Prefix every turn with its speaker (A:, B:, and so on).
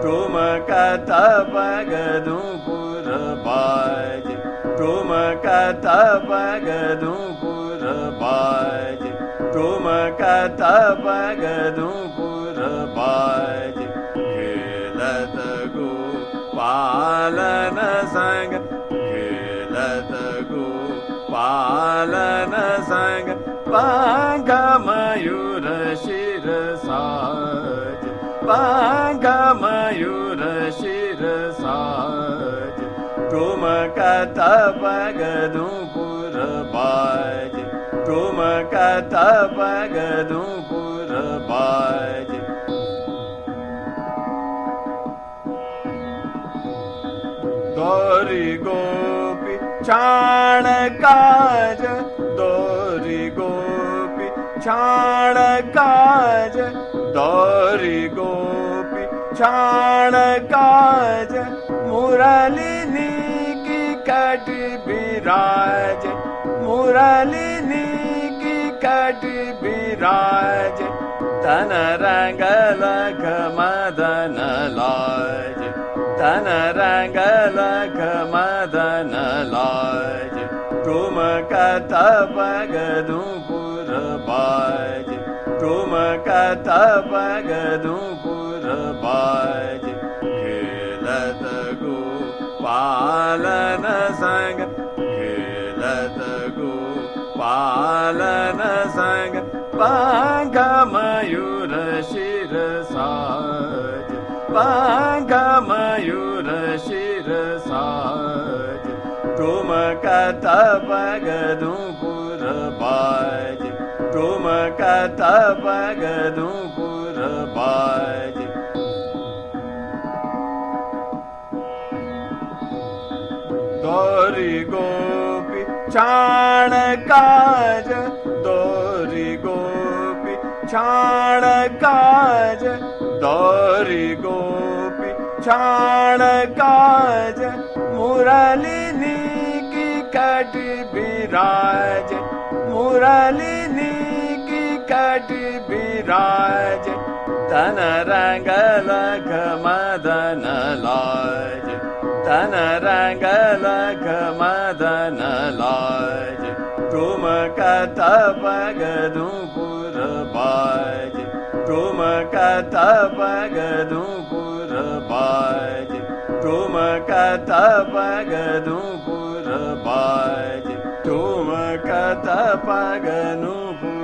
A: तुम कथा पगदू पुर बाज तुम कथा पगदू पुर बाज तुम कथा पगदू पुर बाज खेलत गो पालन संग खेलत गो पालन संग पंख मयूर शिर साज पंख मयूर शिर साज तुम कथा पगदू पुर बाज तुम कथा पगदू पुर बाज दोरी गोपी छाण काज दोरी गोपी छाण काज दोरी गोपी छाण काज मुरलिनी की कट बिराज मुरलिनी की कट बिराज तन रंग लख मदन लाज तन रंग लख मदन लाज तुम कथा पगदू पुर बाज तुम कथा पगदू पुर बाज खेलत गो पालन संग खेलत गो पालन संग पंख मयूर शिर साज पंख मयूर शिर साज तुम कथा पगदू पुर बाज तुम कथा पगदू पुर बाज दोरी गोपी छाण काज दोरी गोपी छाण काज दोरी गोपी छाण काज मुरलिनी की कट बिराज मुरलिनी की कट बिराज तन रंग लख मदन लाज तन रंग लख मदन लाज तुम कथा पगदू पुर बाज तुम कथा पगदू पुर बाज तुम कथा पगदू पुर बाज तुम कथा पगदू पुर